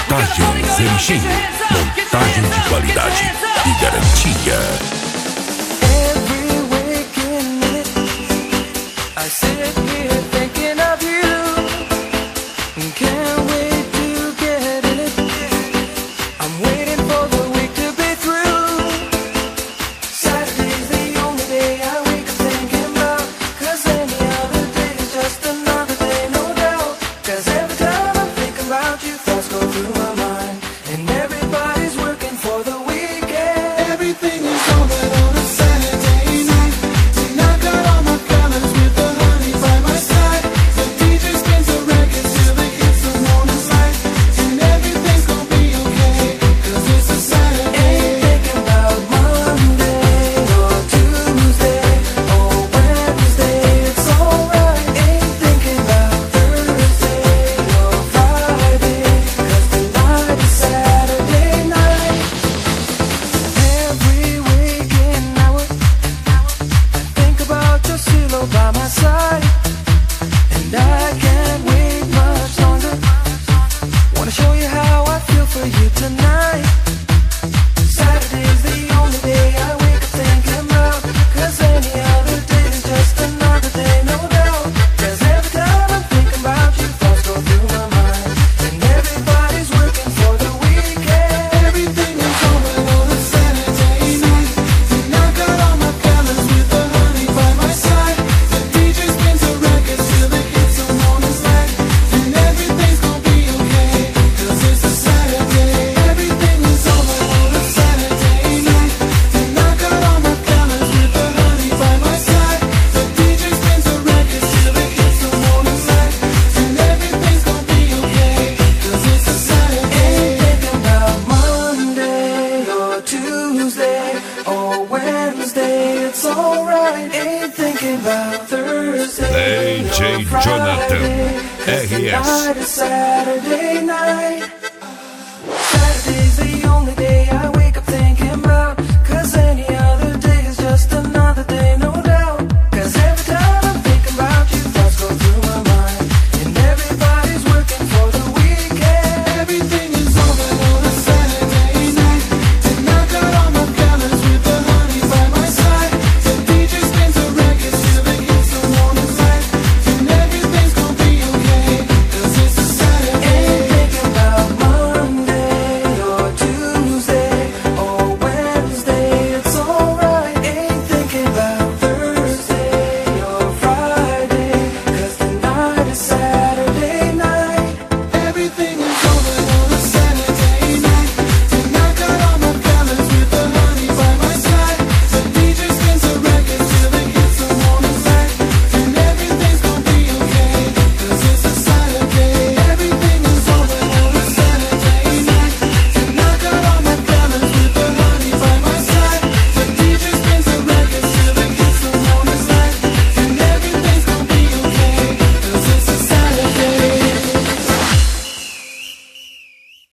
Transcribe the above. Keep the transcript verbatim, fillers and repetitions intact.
Montagens M X. Montagem de qualidade e garantia. Every waking minute, I sit here thinking of you. Can't wait to get in it. I'm waiting for the week to be through. Saturday's the only day I wake up thinking about. Cause any other day is just another day, no doubt. Cause every time I'm thinking about you, thoughts go through my mind. And everybody's working for the weekend. Everything is over on a Saturday night. And I got all my colors with the honey by my side. The D J spins the records till they hit the morning light. And everything's gonna be okay, cause it's a Saturday. Ain't thinking about Monday or Tuesday or Wednesday, it's alright. Ain't thinking about Thursday or Friday, cause tonight is Saturday night. Every waking hour, I think about your silhouette by my side. And I can't wait much longer. Wanna show you how I feel for you tonight. Saturday's the only day I wake up thinking about. Cause any other day is just another day, no doubt. Cause every time I'm thinking about you, thoughts go through my mind. And everybody's working for the weekend. Everything is over on a Saturday night. And I got all my colors with the honey by my side. The D J spins the records till the hits the morning light. And everything's gonna be okay, cause it's a Saturday. Everything is over on a Saturday night. And I got all my colors with the honey by my side. The D J spins the records till the hits the morning light. And everything's gonna be okay, cause it's a Saturday. Ain't thinking about Monday or Tuesday or Wednesday, it's alright. Ain't thinking about Thursday D J or Friday, Jonathan, cause R S. tonight is Saturday night.